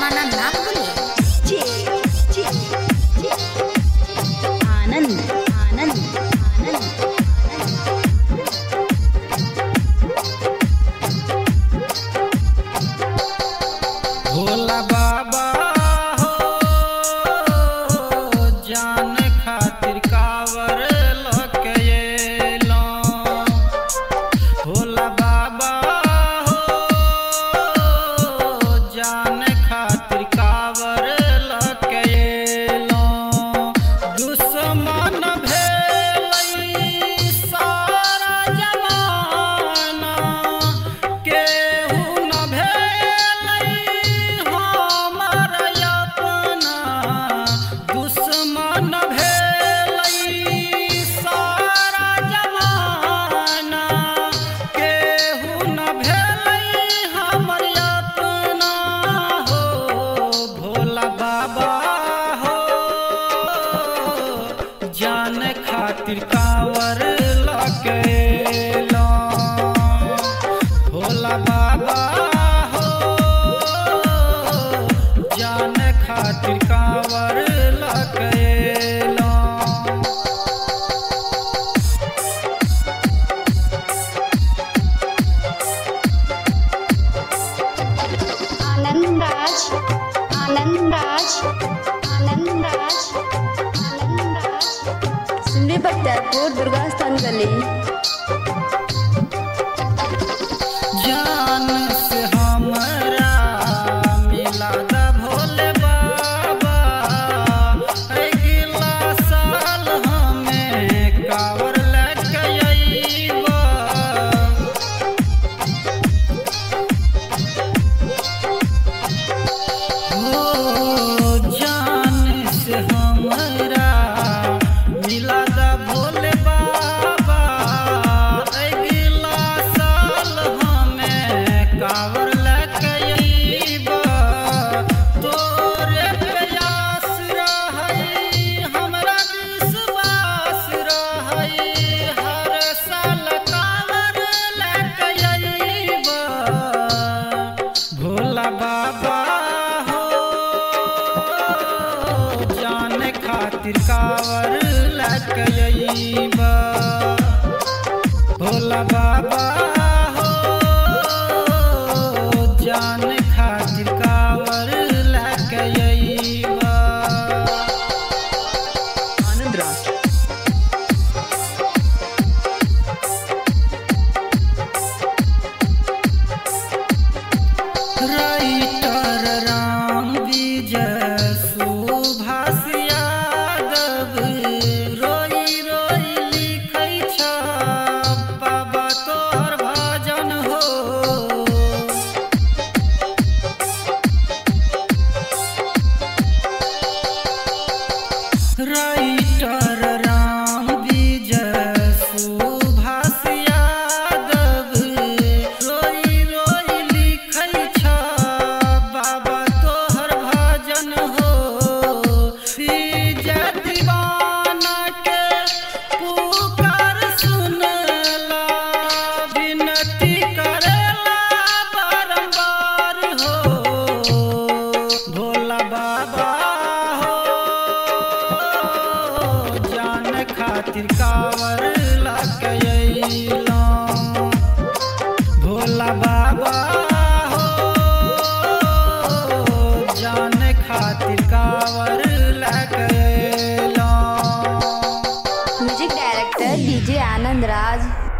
परमाना ना भूले। आनंद आनंद आनंद भोला बाबा हो जान खातिर कावर लके एलो। भोला बाबा हो जान खातिर कावर लके एलो। दुश्मन भेलै सारा जमाना, केहू न भेलै हमर अपना। दुश्मन भेलै सारा जमाना, केहू न भेलै हमर अपना हो। भोला बाबा हो जान खातिर कावर लके एलो। भोला बाबा हो जान खातिर कावर लके एलो। आनंद राज आनंद राज आनंद राज आनंद राज सिमरी बख्तियारपुर दुर्गा स्थान गली। जान से हमरा मिला दा भोले बाबा। अगला साल हमें कावर लेके अइबा। हो जान से हमरा मिला दा भोले बाबा। अगला साल हमें कावर लेके अइबा। तोरे प्रयास रहै हमरा विश्वास रहै, हर साल कावर लेके अइबा। भोला बाबा हो जान खातिर कावर लेके अइबा। भोला बाबा हो जान खातिर कावर लेके अइबा। आनंद राज राइटर राम विजय सुभाष यादव रोई रोई लिखै छ बाबा तोहर भजन हो। राइटर राम विजय सुभाष यादव रोई रोई लिखै छ बाबा तोहर भजन हो। विजय दीवाना के पुकार सुनला, विनती करेला बारंबार हो। भोला बाबा हो जान खातिर कावर लके अइलो। भोला बाबा हो जान खातिर कावर लके अइलो। म्यूजिक डायरेक्टर डीजे आनंद राज।